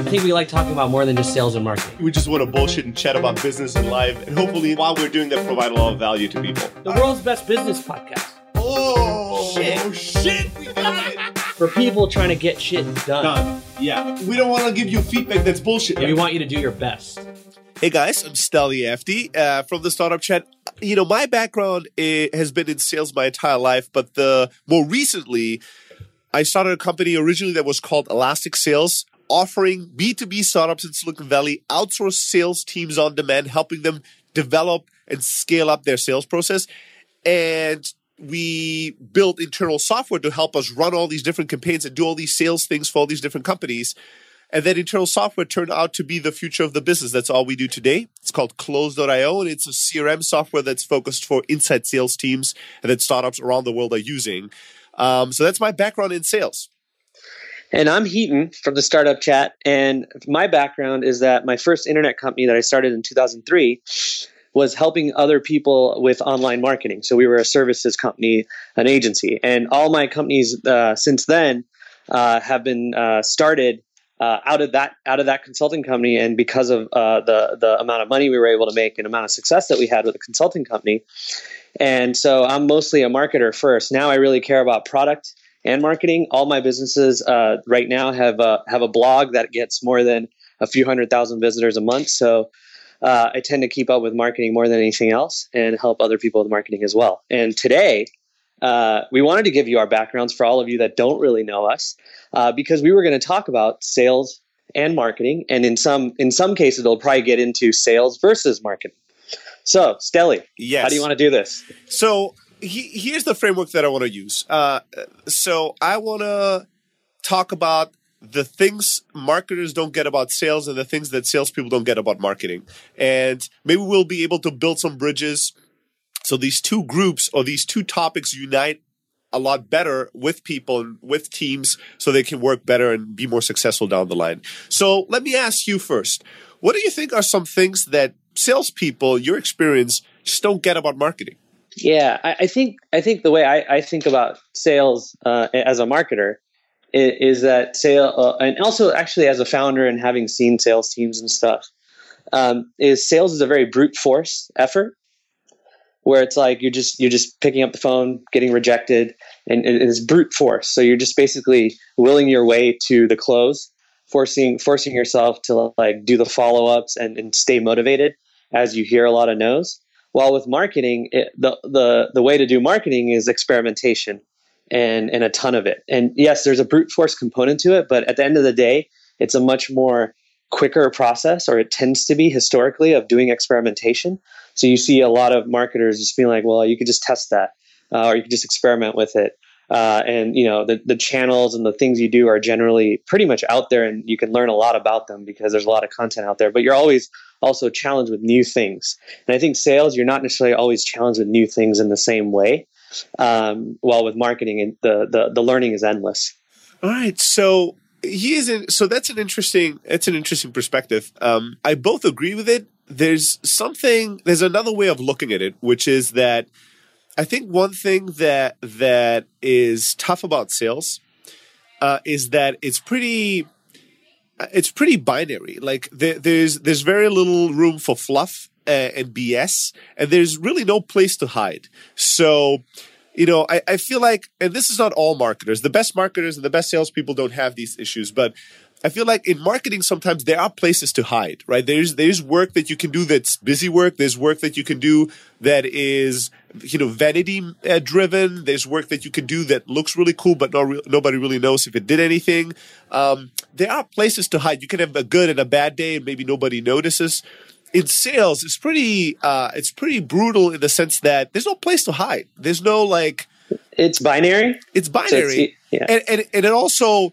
I think we like talking about more than just sales and marketing. We just want to bullshit and chat about business and life. And hopefully, while we're doing that, provide a lot of value to people. The world's best business podcast. Oh, shit. We got it. For people trying to get shit done. Yeah. We don't want to give you feedback that's bullshit. We want you to do your best. Hey guys, I'm Steli FD from the Startup Chat. You know, my background has been in sales my entire life, but more recently, I started a company originally that was called Elastic Sales, offering B2B startups in Silicon Valley outsourced sales teams on demand, helping them develop and scale up their sales process. And we built internal software to help us run all these different campaigns and do all these sales things for all these different companies. And that internal software turned out to be the future of the business. That's all we do today. It's called Close.io, and it's a CRM software that's focused for inside sales teams and that startups around the world are using. So that's my background in sales. And I'm Heaton from the Startup Chat. And my background is that my first internet company that I started in 2003 was helping other people with online marketing. So we were a services company, an agency. And all my companies since then have been started out of that consulting company, and because of the amount of money we were able to make and amount of success that we had with the consulting company. And so I'm mostly a marketer first. Now I really care about product and marketing. All my businesses right now have a blog that gets more than a few 100,000 visitors a month. So I tend to keep up with marketing more than anything else and help other people with marketing as well. And today, we wanted to give you our backgrounds for all of you that don't really know us, because we were going to talk about sales and marketing, and in some cases, it'll probably get into sales versus marketing. So, Steli, yes. How do you want to do this? So here's the framework that I want to use. So I want to talk about the things marketers don't get about sales and the things that salespeople don't get about marketing, and maybe we'll be able to build some bridges. So these two groups or these two topics unite a lot better with people and with teams so they can work better and be more successful down the line. So let me ask you first, what do you think are some things that salespeople, your experience, just don't get about marketing? Yeah, I think the way I think about sales as a marketer is that and also actually as a founder and having seen sales teams and stuff, is sales is a very brute force effort, where it's like you're just picking up the phone, getting rejected, and it's brute force. So you're just basically willing your way to the close, forcing yourself to like do the follow-ups and stay motivated as you hear a lot of no's. While with marketing, the way to do marketing is experimentation and a ton of it. And yes, there's a brute force component to it, but at the end of the day, it's a much more quicker process, or it tends to be historically, of doing experimentation. So you see a lot of marketers just being like, well, you could just test that, or you could just experiment with it. And you know, the channels and the things you do are generally pretty much out there, and you can learn a lot about them because there's a lot of content out there, but you're always also challenged with new things. And I think sales, you're not necessarily always challenged with new things in the same way. While with marketing, the learning is endless. All right. So that's an interesting perspective. I both agree with it. There's another way of looking at it, which is that I think one thing that is tough about sales is that it's pretty binary. Like there's very little room for fluff and BS, and there's really no place to hide. So, you know, I feel like, and this is not all marketers, the best marketers and the best salespeople don't have these issues, but I feel like in marketing, sometimes there are places to hide, right? There's work that you can do that's busy work. There's work that you can do that is, you know, vanity driven. There's work that you can do that looks really cool, but nobody really knows if it did anything. There are places to hide. You can have a good and a bad day, and maybe nobody notices. In sales, it's pretty brutal in the sense that there's no place to hide. There's no like. It's binary. It's binary, yeah. And it also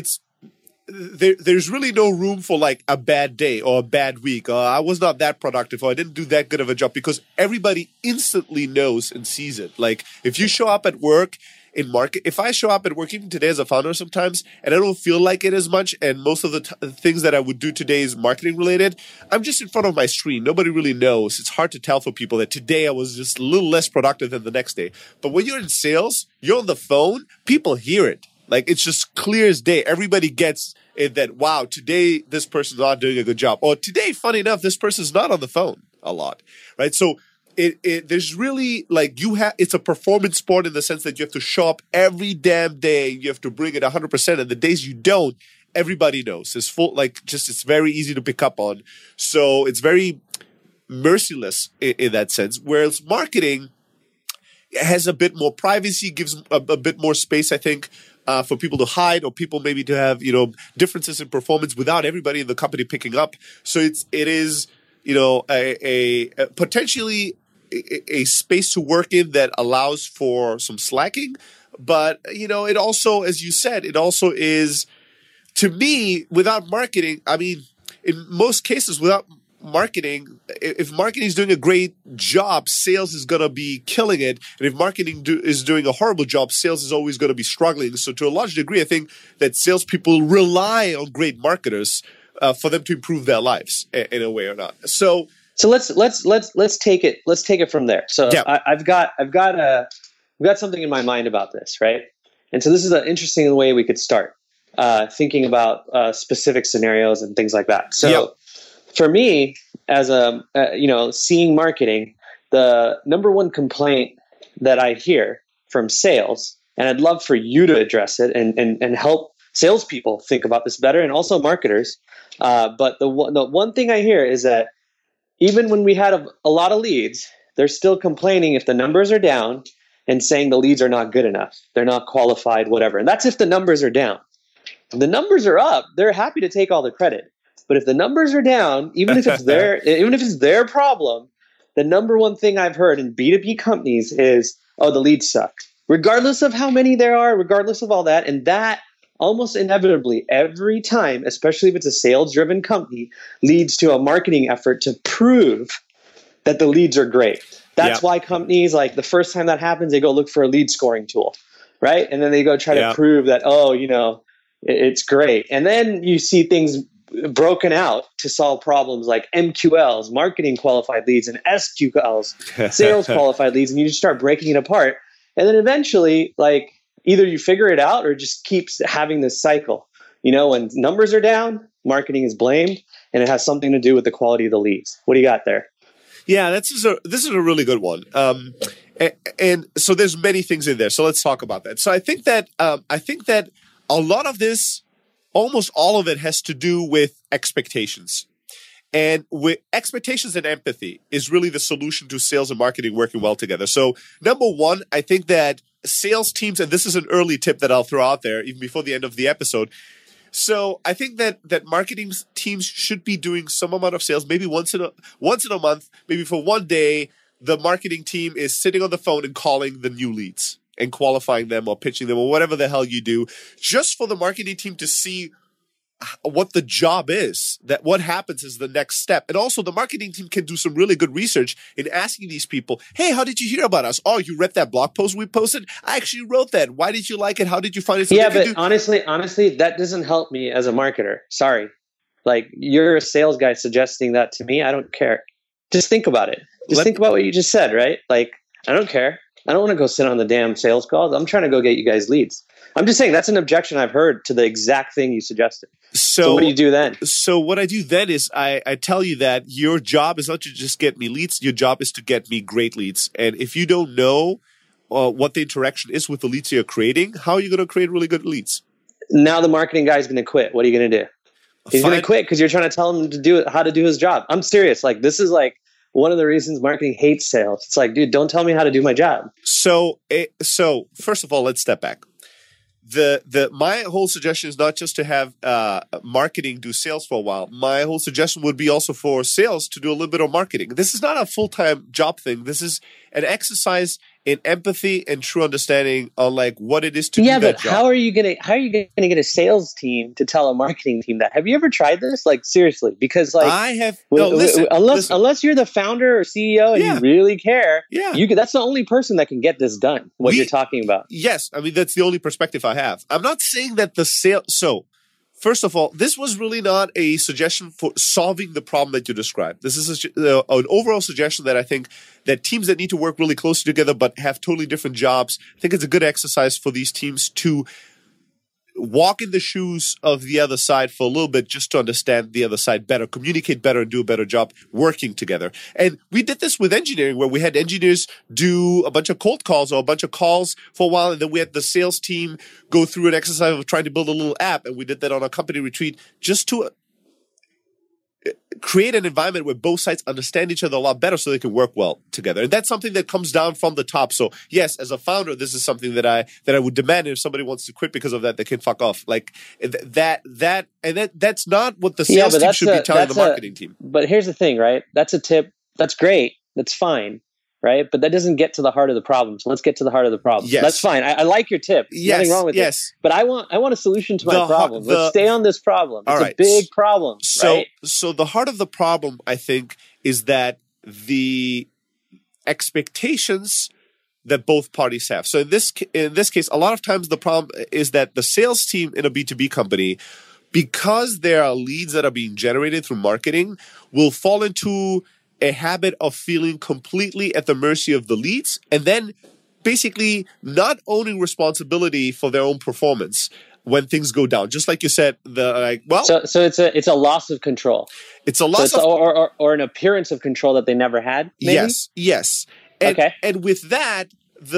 there's really no room for like a bad day or a bad week. Or I was not that productive, or I didn't do that good of a job, because everybody instantly knows and sees it. Like if you show up at work in market, if I show up at work even today as a founder sometimes, and I don't feel like it as much, and most of the things that I would do today is marketing related, I'm just in front of my screen. Nobody really knows. It's hard to tell for people that today I was just a little less productive than the next day. But when you're in sales, you're on the phone, people hear it. Like it's just clear as day. Everybody gets in that, wow, today this person's not doing a good job. Or today, funny enough, this person's not on the phone a lot, right? So there's really like it's a performance sport in the sense that you have to show up every damn day. You have to bring it 100%. And the days you don't, everybody knows. It's very easy to pick up on. So it's very merciless in that sense. Whereas marketing has a bit more privacy, gives a bit more space, I think, for people to hide or people maybe to have, differences in performance without everybody in the company picking up. So it is a potentially a space to work in that allows for some slacking. But, it also, as you said, it also is, to me, without marketing, I mean, in most cases, without marketing, if marketing is doing a great job, sales is going to be killing it. And if marketing is doing a horrible job, sales is always going to be struggling. So to a large degree, I think that salespeople rely on great marketers for them to improve their lives in a way or not. So let's take it from there. So yeah. I've got something in my mind about this, right? And so this is an interesting way we could start thinking about specific scenarios and things like that. So. Yep. For me, as seeing marketing, the number one complaint that I hear from sales, and I'd love for you to address it and help salespeople think about this better, and also marketers. But the one thing I hear is that even when we had a lot of leads, they're still complaining if the numbers are down and saying the leads are not good enough, they're not qualified, whatever. And that's if the numbers are down. If the numbers are up, they're happy to take all the credit. But if the numbers are down, even if it's their problem, the number one thing I've heard in B2B companies is, oh, the leads suck. Regardless of how many there are, regardless of all that. And that almost inevitably every time, especially if it's a sales-driven company, leads to a marketing effort to prove that the leads are great. That's why companies, like the first time that happens, they go look for a lead scoring tool, right? And then they go try to prove that, it's great. And then you see things broken out to solve problems like MQLs, marketing qualified leads, and SQLs, sales qualified leads, and you just start breaking it apart. And then eventually, like, either you figure it out or just keeps having this cycle. When numbers are down, marketing is blamed, and it has something to do with the quality of the leads. What do you got there? Yeah, this is a really good one. And so there's many things in there. So let's talk about that. So I think that a lot of this, almost all of it, has to do with expectations. And with expectations and empathy is really the solution to sales and marketing working well together. So number one, I think that sales teams, and this is an early tip that I'll throw out there even before the end of the episode. So I think that marketing teams should be doing some amount of sales, maybe once in a month, maybe for one day, the marketing team is sitting on the phone and calling the new leads and qualifying them or pitching them or whatever the hell you do, just for the marketing team to see what the job is, that what happens is the next step. And also the marketing team can do some really good research in asking these people, hey, how did you hear about us? Oh, you read that blog post we posted? I actually wrote that. Why did you like it? How did you find it? So honestly, that doesn't help me as a marketer. Sorry. Like, you're a sales guy suggesting that to me. I don't care. Just think about it. Think about what you just said, right? Like, I don't care. I don't want to go sit on the damn sales calls. I'm trying to go get you guys leads. I'm just saying that's an objection I've heard to the exact thing you suggested. So what do you do then? So what I do then is I tell you that your job is not to just get me leads. Your job is to get me great leads. And if you don't know what the interaction is with the leads you're creating, how are you going to create really good leads? Now the marketing guy's going to quit. What are you going to do? He's going to quit because you're trying to tell him how to do his job. I'm serious. Like, this is like one of the reasons marketing hates sales. It's like, dude, don't tell me how to do my job. So first of all, let's step back. My whole suggestion is not just to have marketing do sales for a while. My whole suggestion would be also for sales to do a little bit of marketing. This is not a full-time job thing. This is an exercise in empathy and true understanding on like what it is to do that job. Yeah, but how are you gonna get a sales team to tell a marketing team that? Have you ever tried this? Like, seriously, because like I have. Unless you're the founder or CEO and you really care, that's the only person that can get this done. You're talking about. Yes, I mean that's the only perspective I have. I'm not saying that the sale. So, first of all, this was really not a suggestion for solving the problem that you described. This is an overall suggestion that I think that teams that need to work really closely together but have totally different jobs, I think it's a good exercise for these teams to walk in the shoes of the other side for a little bit just to understand the other side better, communicate better, and do a better job working together. And we did this with engineering, where we had engineers do a bunch of cold calls or a bunch of calls for a while, and then we had the sales team go through an exercise of trying to build a little app, and we did that on a company retreat just to create an environment where both sides understand each other a lot better so they can work well together. And that's something that comes down from the top. So yes, as a founder, this is something that I would demand. If somebody wants to quit because of that, they can fuck off. Like that's not what the sales team should be telling the marketing team. But here's the thing, right? That's a tip. That's great. That's fine. Right. But that doesn't get to the heart of the problem. So let's get to the heart of the problem. Yes. That's fine. I like your tip. Yes. Nothing wrong with it. But I want a solution to my problem. Let's stay on this problem. It's a big problem. So the heart of the problem, I think, is that the expectations that both parties have. So in this case, a lot of times the problem is that the sales team in a B2B company, because there are leads that are being generated through marketing, will fall into a habit of feeling completely at the mercy of the leads, and then basically not owning responsibility for their own performance when things go down. Just like you said, so it's a loss of control. It's a loss or an appearance of control that they never had. Maybe? Yes. And, okay. And with that,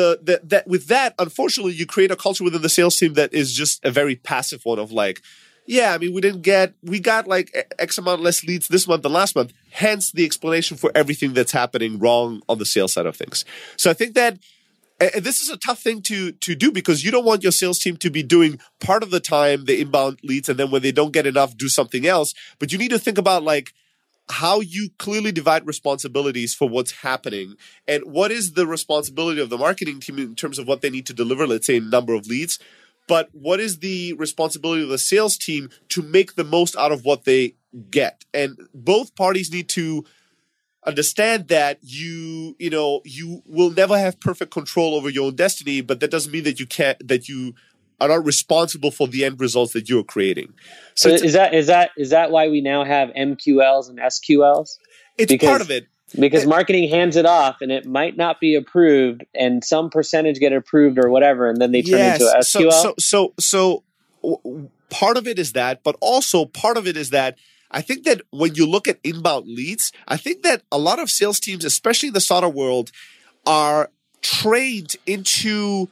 unfortunately, you create a culture within the sales team that is just a very passive one of like, yeah, I mean, we got like X amount less leads this month than last month. Hence the explanation for everything that's happening wrong on the sales side of things. So I think that this is a tough thing to do, because you don't want your sales team to be doing part of the time the inbound leads, and then when they don't get enough, do something else. But you need to think about like how you clearly divide responsibilities for what's happening, and what is the responsibility of the marketing team in terms of what they need to deliver, let's say, number of leads. But what is the responsibility of the sales team to make the most out of what they get? And both parties need to understand that you will never have perfect control over your own destiny, but that doesn't mean that you are not responsible for the end results that you're creating. So is that why we now have MQLs and SQLs? It's part of it. Because marketing hands it off, and it might not be approved, and some percentage get approved or whatever, and then they turn into SQL. So part of it is that, but also part of it is that I think that when you look at inbound leads, I think that a lot of sales teams, especially in the startup world, are trained into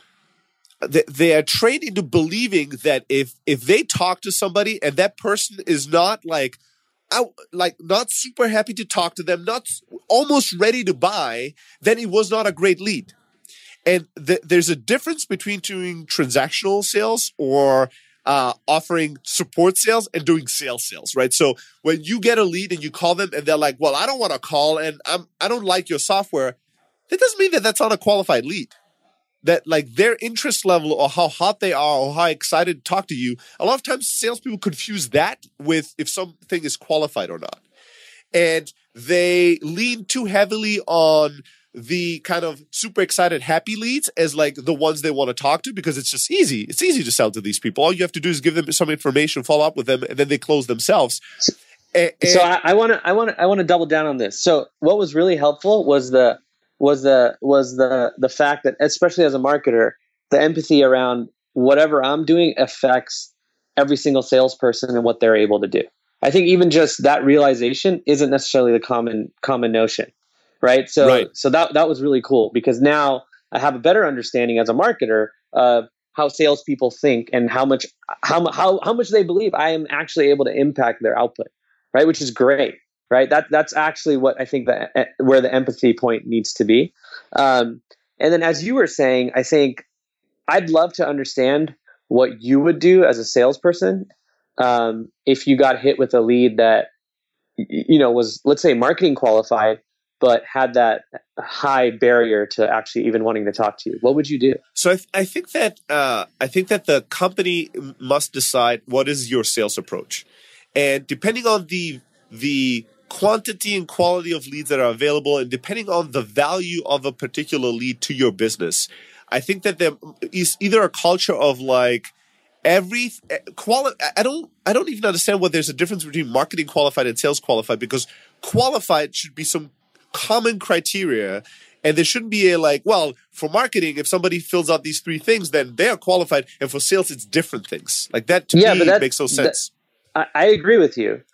believing that if they talk to somebody and that person is not not super happy to talk to them, not almost ready to buy, then it was not a great lead. And there's a difference between doing transactional sales or offering support sales and doing sales, right? So when you get a lead and you call them and they're like, well, I don't want to call and I don't like your software, that doesn't mean that that's not a qualified lead. That like their interest level or how hot they are or how excited to talk to you. A lot of times salespeople confuse that with if something is qualified or not. And they lean too heavily on the kind of super excited, happy leads as like the ones they want to talk to, because it's just easy. It's easy to sell to these people. All you have to do is give them some information, follow up with them, and then they close themselves. So I want to double down on this. So what was really helpful was the fact that, especially as a marketer, the empathy around whatever I'm doing affects every single salesperson and what they're able to do. I think even just that realization isn't necessarily the common notion, right? So that was really cool, because now I have a better understanding as a marketer of how salespeople think and how much they believe I am actually able to impact their output, right? Which is great. Right. That's actually what I think where the empathy point needs to be. And then, as you were saying, I think I'd love to understand what you would do as a salesperson if you got hit with a lead that was, let's say, marketing qualified, but had that high barrier to actually even wanting to talk to you. What would you do? So I think that the company must decide what is your sales approach, and depending on the quantity and quality of leads that are available, and depending on the value of a particular lead to your business, I think that there is either a culture of like I don't even understand what there's a difference between marketing qualified and sales qualified, because qualified should be some common criteria And there shouldn't be a like, well, for marketing, if somebody fills out these three things, then they are qualified. And for sales, it's different things. Like that to me makes no sense. I agree with you.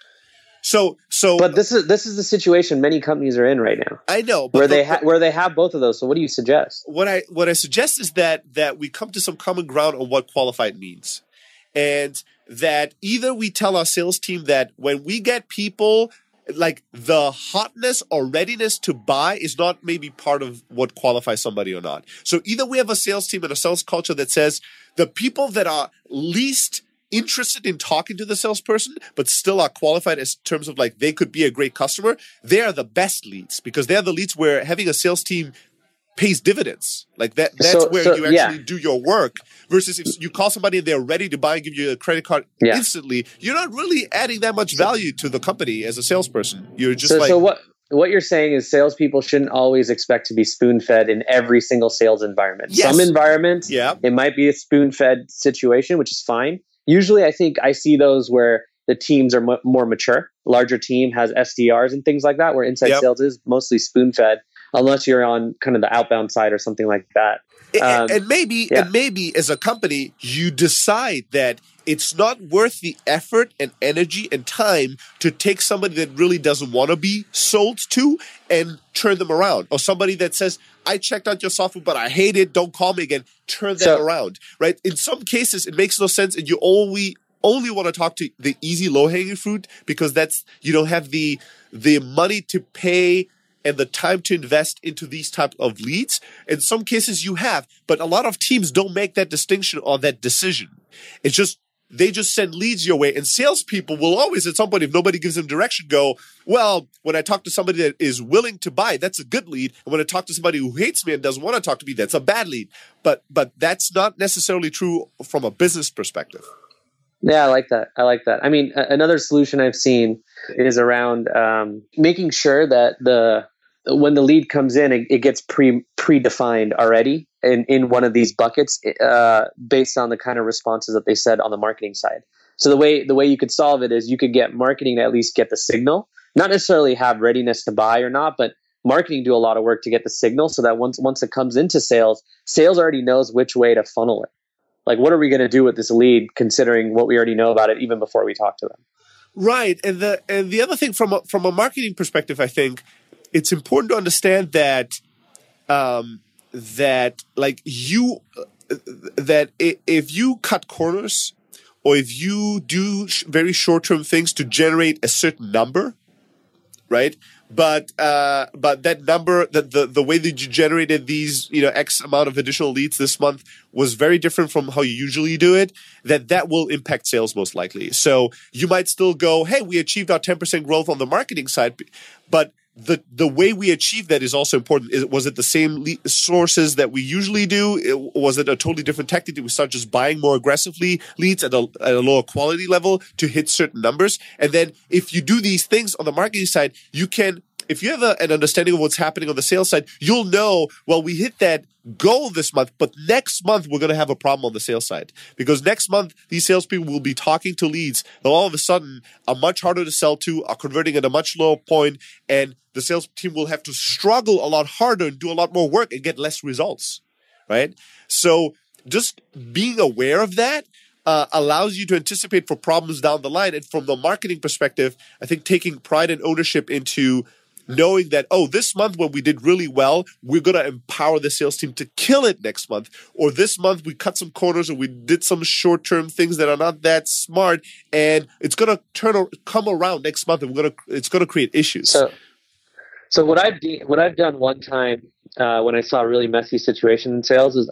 But this is the situation many companies are in right now. I know, but where they have both of those. So what do you suggest? What I suggest is that we come to some common ground on what qualified means, and that either we tell our sales team that when we get people, like the hotness or readiness to buy is not maybe part of what qualifies somebody or not. So either we have a sales team and a sales culture that says the people that are least interested in talking to the salesperson, but still are qualified as terms of like they could be a great customer, they are the best leads because they're the leads where having a sales team pays dividends. Like that's where you actually do your work versus if you call somebody and they're ready to buy and give you a credit card instantly, you're not really adding that much value to the company as a salesperson. You're just so what you're saying is salespeople shouldn't always expect to be spoon-fed in every single sales environment. Yes. Some environments, it might be a spoon-fed situation, which is fine. Usually I think I see those where the teams are more mature. Larger team has SDRs and things like that, where inside sales is mostly spoon-fed, unless you're on kind of the outbound side or something like that. And maybe as a company, you decide that it's not worth the effort and energy and time to take somebody that really doesn't want to be sold to and turn them around. Or somebody that says, I checked out your software, but I hate it. Don't call me again. Turn them around, right? In some cases, it makes no sense. And you only want to talk to the easy low-hanging fruit because you don't have the money to pay and the time to invest into these type of leads. In some cases you have, but a lot of teams don't make that distinction or that decision. It's just, they just send leads your way, and salespeople will always, at some point, if nobody gives them direction, go, well, when I talk to somebody that is willing to buy, that's a good lead. And when I talk to somebody who hates me and doesn't want to talk to me, that's a bad lead. But that's not necessarily true from a business perspective. Yeah, I like that. I mean, another solution I've seen is around making sure that when the lead comes in, it gets predefined already in one of these buckets based on the kind of responses that they said on the marketing side. So the way you could solve it is you could get marketing to at least get the signal, not necessarily have readiness to buy or not, but marketing do a lot of work to get the signal so that once it comes into sales already knows which way to funnel it. Like, what are we going to do with this lead, considering what we already know about it, even before we talk to them? Right, and the other thing from a marketing perspective, I think it's important to understand that if you cut corners or if you do very short-term things to generate a certain number, right? But that number, the way that you generated these, X amount of additional leads this month was very different from how you usually do it, that will impact sales most likely. So you might still go, hey, we achieved our 10% growth on the marketing side, but the way we achieved that is also important. Was it the same sources that we usually do? Was it a totally different tactic? Did we start just buying more aggressively leads at a lower quality level to hit certain numbers? And then if you do these things on the marketing side, you can, if you have an understanding of what's happening on the sales side, you'll know, well, we hit that goal this month, but next month we're going to have a problem on the sales side because next month these salespeople will be talking to leads that all of a sudden are much harder to sell to, are converting at a much lower point, and the sales team will have to struggle a lot harder and do a lot more work and get less results, right? So just being aware of that allows you to anticipate for problems down the line. And from the marketing perspective, I think taking pride and ownership into knowing that, this month when we did really well, we're going to empower the sales team to kill it next month. Or this month we cut some corners or we did some short-term things that are not that smart, and it's going to come around next month, and it's going to create issues. So what I've done one time when I saw a really messy situation in sales is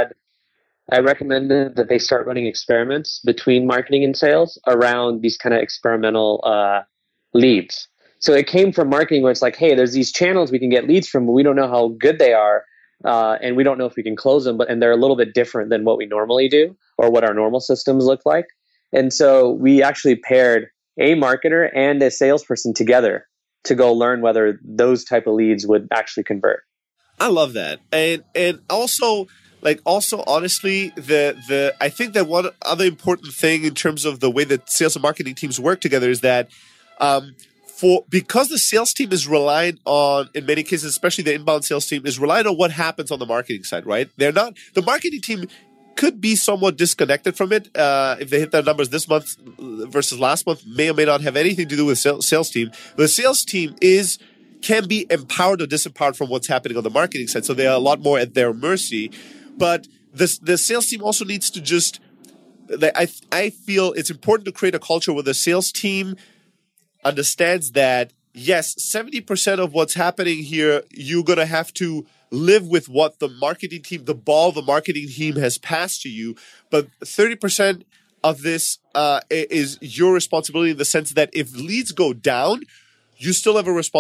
I recommended that they start running experiments between marketing and sales around these kind of experimental leads. So it came from marketing where it's like, hey, there's these channels we can get leads from, but we don't know how good they are, and we don't know if we can close them, and they're a little bit different than what we normally do or what our normal systems look like. And so we actually paired a marketer and a salesperson together to go learn whether those type of leads would actually convert. I love that. And also honestly, I think that one other important thing in terms of the way that sales and marketing teams work together is that because the sales team is reliant on, in many cases, especially the inbound sales team, is reliant on what happens on the marketing side, right? The marketing team could be somewhat disconnected from it. If they hit their numbers this month versus last month, may or may not have anything to do with sales team. The sales team can be empowered or disempowered from what's happening on the marketing side. So they are a lot more at their mercy. But the sales team also needs to just, I feel it's important to create a culture where the sales team understands that, yes, 70% of what's happening here, you're going to have to live with what the marketing team has passed to you. But 30% of this is your responsibility in the sense that if leads go down, you still have a responsibility